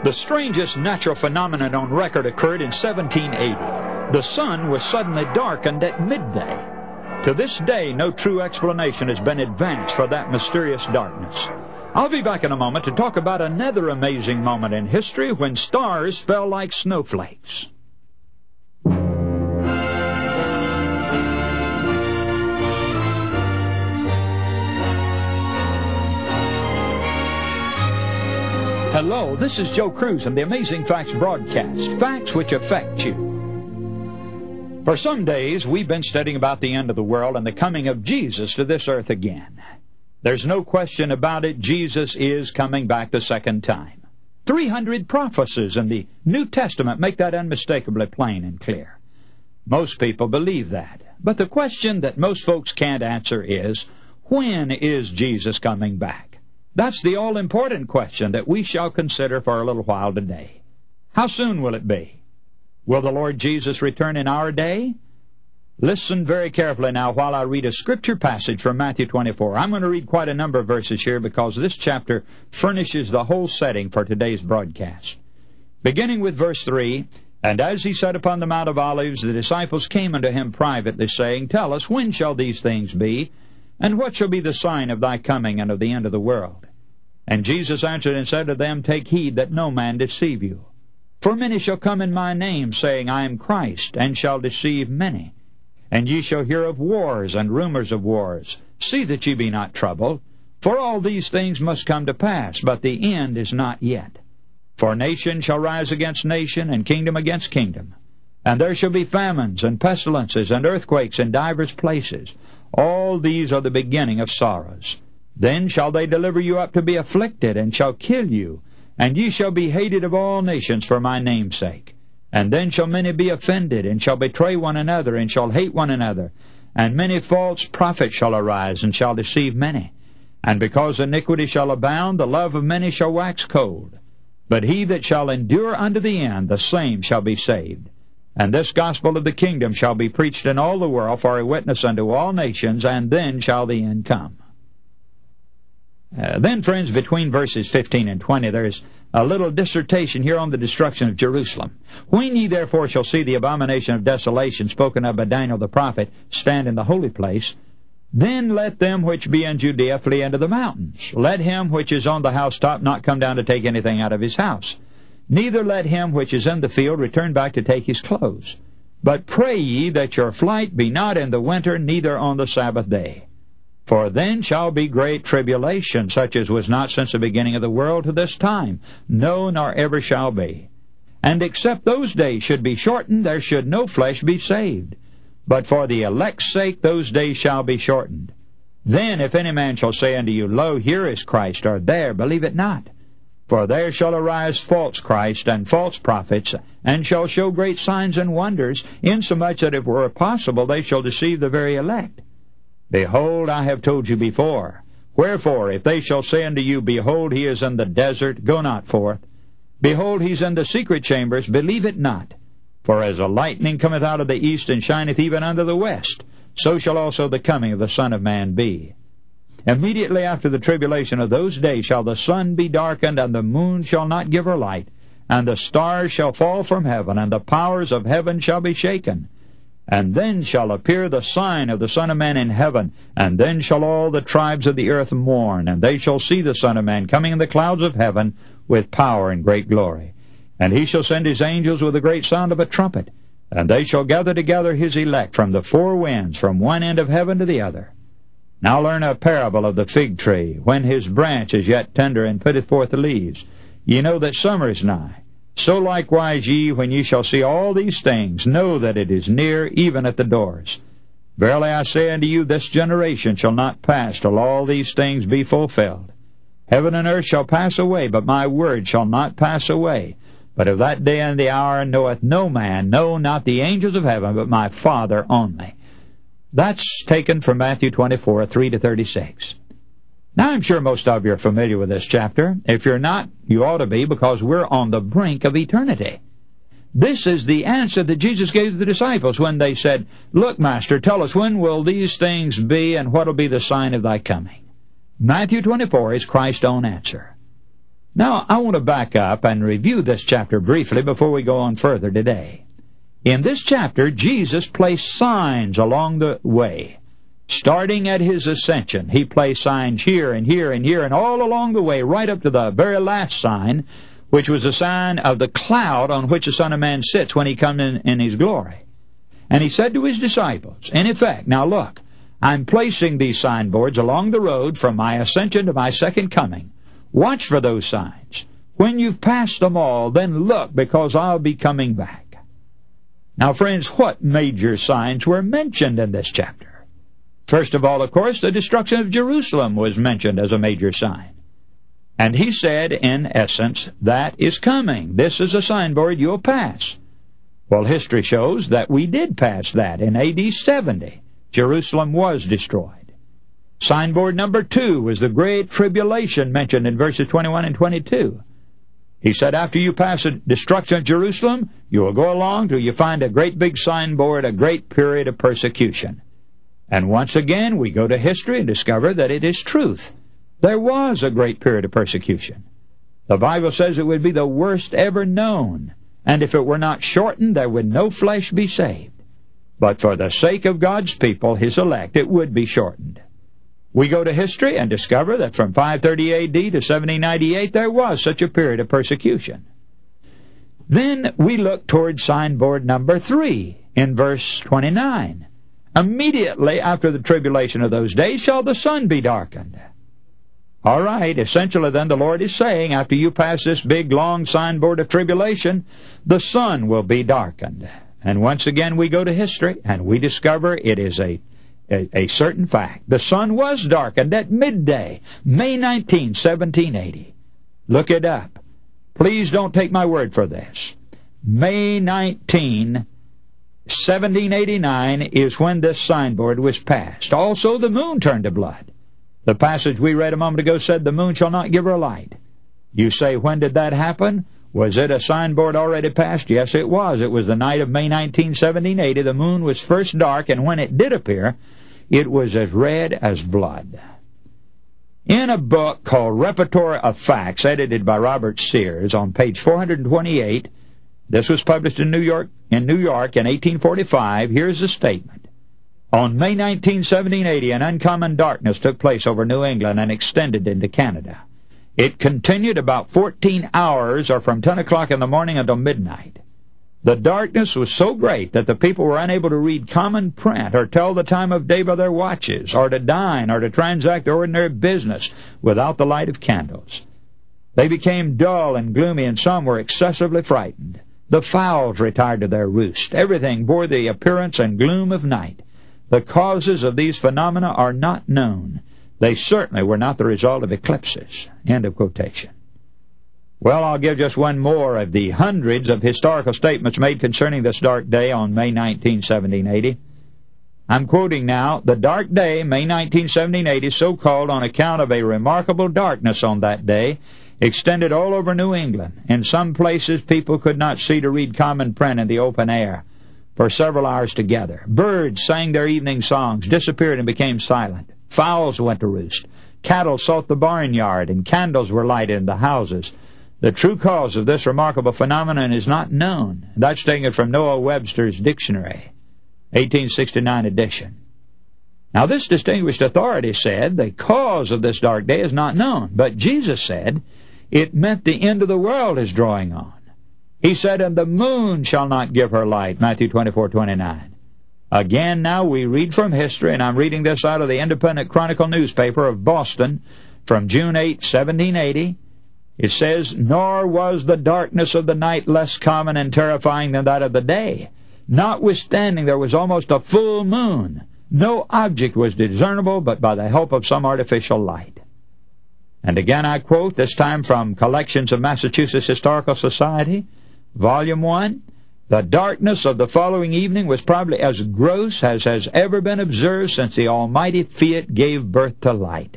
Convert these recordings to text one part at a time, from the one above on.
The strangest natural phenomenon on record occurred in 1780. The sun was suddenly darkened at midday. To this day, no true explanation has been advanced for that mysterious darkness. I'll be back in a moment to talk about another amazing moment in history when stars fell like snowflakes. Hello, this is Joe Cruz and the Amazing Facts broadcast, facts which affect you. For some days, we've been studying about the end of the world and the coming of Jesus to this earth again. There's no question about it, Jesus is coming back the second time. 300 prophecies in the New Testament make that unmistakably plain and clear. Most people believe that. But the question that most folks can't answer is, when is Jesus coming back? That's the all-important question that we shall consider for a little while today. How soon will it be? Will the Lord Jesus return in our day? Listen very carefully now while I read a scripture passage from Matthew 24. I'm going to read quite a number of verses here because this chapter furnishes the whole setting for today's broadcast. Beginning with verse 3, "And as he sat upon the Mount of Olives, the disciples came unto him privately, saying, Tell us, when shall these things be? And what shall be the sign of thy coming and of the end of the world? And Jesus answered and said to them, Take heed that no man deceive you. For many shall come in my name, saying, I am Christ, and shall deceive many. And ye shall hear of wars and rumors of wars. See that ye be not troubled. For all these things must come to pass, but the end is not yet. For nation shall rise against nation, and kingdom against kingdom. And there shall be famines, and pestilences, and earthquakes in divers places. All these are the beginning of sorrows. Then shall they deliver you up to be afflicted, and shall kill you. And ye shall be hated of all nations for my name's sake. And then shall many be offended, and shall betray one another, and shall hate one another. And many false prophets shall arise, and shall deceive many. And because iniquity shall abound, the love of many shall wax cold. But he that shall endure unto the end, the same shall be saved. And this gospel of the kingdom shall be preached in all the world for a witness unto all nations, and then shall the end come." Then, friends, between verses 15 and 20, there is a little dissertation here on the destruction of Jerusalem. "When ye therefore shall see the abomination of desolation spoken of by Daniel the prophet stand in the holy place, then let them which be in Judea flee into the mountains. Let him which is on the housetop not come down to take anything out of his house. Neither let him which is in the field return back to take his clothes. But pray ye that your flight be not in the winter, neither on the Sabbath day. For then shall be great tribulation, such as was not since the beginning of the world to this time, no, nor ever shall be. And except those days should be shortened, there should no flesh be saved. But for the elect's sake those days shall be shortened. Then if any man shall say unto you, Lo, here is Christ, or there, believe it not. For there shall arise false Christ and false prophets, and shall show great signs and wonders, insomuch that if it were possible they shall deceive the very elect. Behold, I have told you before. Wherefore, if they shall say unto you, Behold, he is in the desert, go not forth. Behold, he is in the secret chambers, believe it not. For as a lightning cometh out of the east, and shineth even unto the west, so shall also the coming of the Son of Man be. Immediately after the tribulation of those days shall the sun be darkened, and the moon shall not give her light, and the stars shall fall from heaven, and the powers of heaven shall be shaken. And then shall appear the sign of the Son of Man in heaven, and then shall all the tribes of the earth mourn, and they shall see the Son of Man coming in the clouds of heaven with power and great glory. And he shall send his angels with a great sound of a trumpet, and they shall gather together his elect from the four winds, from one end of heaven to the other. Now learn a parable of the fig tree. When his branch is yet tender and putteth forth the leaves, ye know that summer is nigh. So likewise ye, when ye shall see all these things, know that it is near, even at the doors. Verily I say unto you, this generation shall not pass till all these things be fulfilled. Heaven and earth shall pass away, but my word shall not pass away. But of that day and the hour knoweth no man, no, not the angels of heaven, but my Father only." That's taken from Matthew 24, 3-36. Now, I'm sure most of you are familiar with this chapter. If you're not, you ought to be, because we're on the brink of eternity. This is the answer that Jesus gave to the disciples when they said, "Look, Master, tell us, when will these things be, and what will be the sign of thy coming?" Matthew 24 is Christ's own answer. Now, I want to back up and review this chapter briefly before we go on further today. In this chapter, Jesus placed signs along the way. Starting at his ascension, he placed signs here and here and here and all along the way, right up to the very last sign, which was a sign of the cloud on which the Son of Man sits when he comes in his glory. And he said to his disciples, in effect, now look, I'm placing these signboards along the road from my ascension to my second coming. Watch for those signs. When you've passed them all, then look, because I'll be coming back. Now, friends, what major signs were mentioned in this chapter? First of all, of course, the destruction of Jerusalem was mentioned as a major sign. And he said, in essence, that is coming. This is a signboard you'll pass. Well, history shows that we did pass that. In A.D. 70, Jerusalem was destroyed. Signboard number 2 was the Great Tribulation mentioned in verses 21 and 22. He said, after you pass the destruction of Jerusalem, you will go along till you find a great big signboard, a great period of persecution. And once again, we go to history and discover that it is truth. There was a great period of persecution. The Bible says it would be the worst ever known, and if it were not shortened, there would no flesh be saved. But for the sake of God's people, his elect, it would be shortened. We go to history and discover that from 530 A.D. to 1798, there was such a period of persecution. Then we look toward signboard number 3 in verse 29. Immediately after the tribulation of those days shall the sun be darkened. All right, essentially then the Lord is saying, after you pass this big, long signboard of tribulation, the sun will be darkened. And once again we go to history and we discover it is a certain fact. The sun was darkened at midday, May 19, 1780. Look it up. Please don't take my word for this. May 19, 1789 is when this signboard was passed. Also, the moon turned to blood. The passage we read a moment ago said the moon shall not give her light. You say, when did that happen? Was it a signboard already passed? Yes, it was. It was the night of May 19, 1780. The moon was first dark, and when it did appear, it was as red as blood. In a book called Repertoire of Facts, edited by Robert Sears, on page 428, this was published in New York in 1845, here's the statement. On May 19, 1780, an uncommon darkness took place over New England and extended into Canada. It continued about 14 hours, or from 10 o'clock in the morning until midnight. The darkness was so great that the people were unable to read common print or tell the time of day by their watches, or to dine, or to transact their ordinary business without the light of candles. They became dull and gloomy, and some were excessively frightened. The fowls retired to their roost. Everything bore the appearance and gloom of night. The causes of these phenomena are not known. They certainly were not the result of eclipses. End of quotation. Well, I'll give just one more of the hundreds of historical statements made concerning this dark day on May 19, 1780. I'm quoting now, the dark day, May 19, 1780, so called on account of a remarkable darkness on that day, extended all over New England. In some places, people could not see to read common print in the open air for several hours together. Birds sang their evening songs, disappeared and became silent. Fowls went to roost. Cattle sought the barnyard, and candles were lighted in the houses. The true cause of this remarkable phenomenon is not known. That's taken from Noah Webster's Dictionary, 1869 edition. Now, this distinguished authority said the cause of this dark day is not known, but Jesus said it meant the end of the world is drawing on. He said, and the moon shall not give her light, Matthew 24:29. Again, now we read from history, and I'm reading this out of the Independent Chronicle newspaper of Boston from June 8, 1780. It says, nor was the darkness of the night less common and terrifying than that of the day. Notwithstanding, there was almost a full moon. No object was discernible but by the help of some artificial light. And again I quote, this time from Collections of Massachusetts Historical Society, Volume 1, the darkness of the following evening was probably as gross as has ever been observed since the almighty fiat gave birth to light.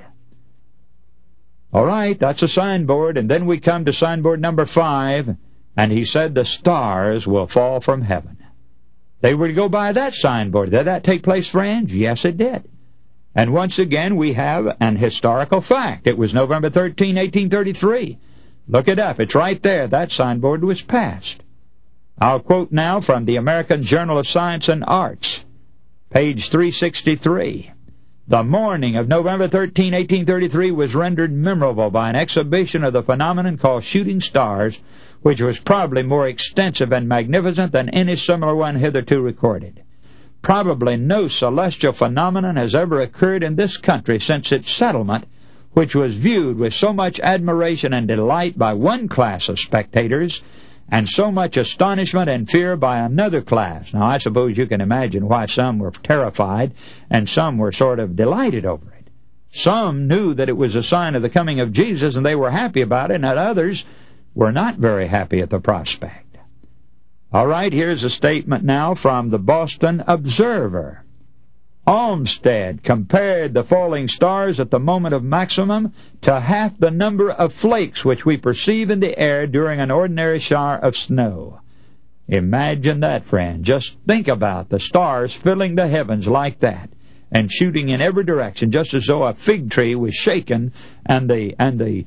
All right, that's a signboard, and then we come to signboard number 5, and he said the stars will fall from heaven. They were to go by that signboard. Did that take place, friends? Yes, it did. And once again, we have an historical fact. It was November 13, 1833. Look it up. It's right there. That signboard was passed. I'll quote now from the American Journal of Science and Arts, page 363. The morning of November 13, 1833 was rendered memorable by an exhibition of the phenomenon called shooting stars, which was probably more extensive and magnificent than any similar one hitherto recorded. Probably no celestial phenomenon has ever occurred in this country since its settlement, which was viewed with so much admiration and delight by one class of spectators, and so much astonishment and fear by another class. Now, I suppose you can imagine why some were terrified and some were sort of delighted over it. Some knew that it was a sign of the coming of Jesus and they were happy about it, and others were not very happy at the prospect. All right, here's a statement now from the Boston Observer. Olmsted compared the falling stars at the moment of maximum to half the number of flakes which we perceive in the air during an ordinary shower of snow. Imagine that, friend. Just think about the stars filling the heavens like that and shooting in every direction, just as though a fig tree was shaken and the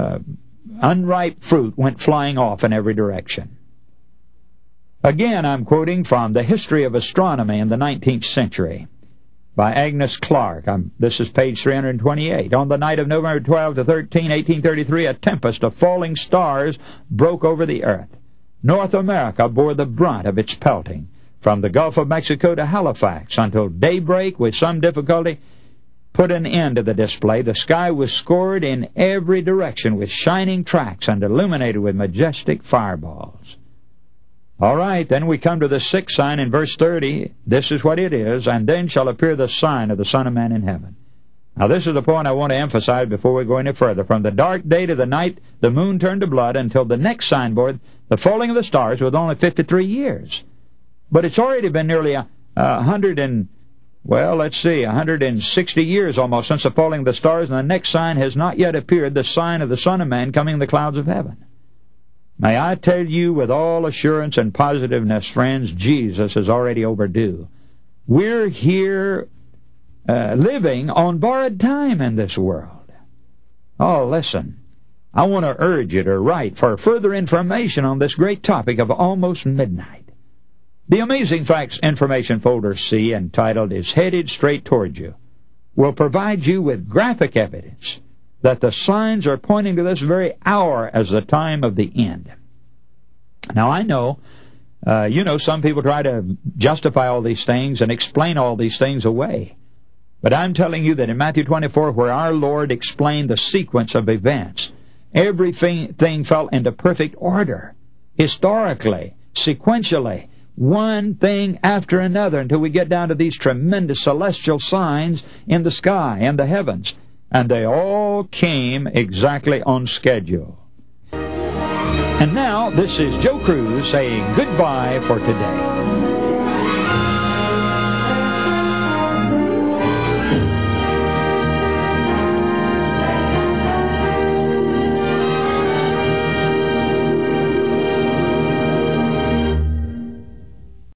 unripe fruit went flying off in every direction. Again, I'm quoting from The History of Astronomy in the 19th Century. By Agnes Clark. This is page 328. On the night of November 12 to 13, 1833, a tempest of falling stars broke over the earth. North America bore the brunt of its pelting, from the Gulf of Mexico to Halifax, until daybreak, with some difficulty, put an end to the display. The sky was scored in every direction with shining tracks and illuminated with majestic fireballs. All right, then we come to the sixth sign in verse 30. This is what it is. And then shall appear the sign of the Son of Man in heaven. Now, this is the point I want to emphasize before we go any further. From the dark day to the night, the moon turned to blood, until the next signboard, the falling of the stars, was only 53 years. But it's already been nearly 160 years almost since the falling of the stars, and the next sign has not yet appeared, the sign of the Son of Man coming in the clouds of heaven. May I tell you with all assurance and positiveness, friends, Jesus is already overdue. We're here living on borrowed time in this world. Oh, listen, I want to urge you to write for further information on this great topic of almost midnight. The Amazing Facts Information Folder C, entitled Is Headed Straight Toward You, will provide you with graphic evidence that the signs are pointing to this very hour as the time of the end. Now, I know, some people try to justify all these things and explain all these things away. But I'm telling you that in Matthew 24, where our Lord explained the sequence of events, everything fell into perfect order, historically, sequentially, one thing after another, until we get down to these tremendous celestial signs in the sky and the heavens. And they all came exactly on schedule. And now, this is Joe Cruz saying goodbye for today.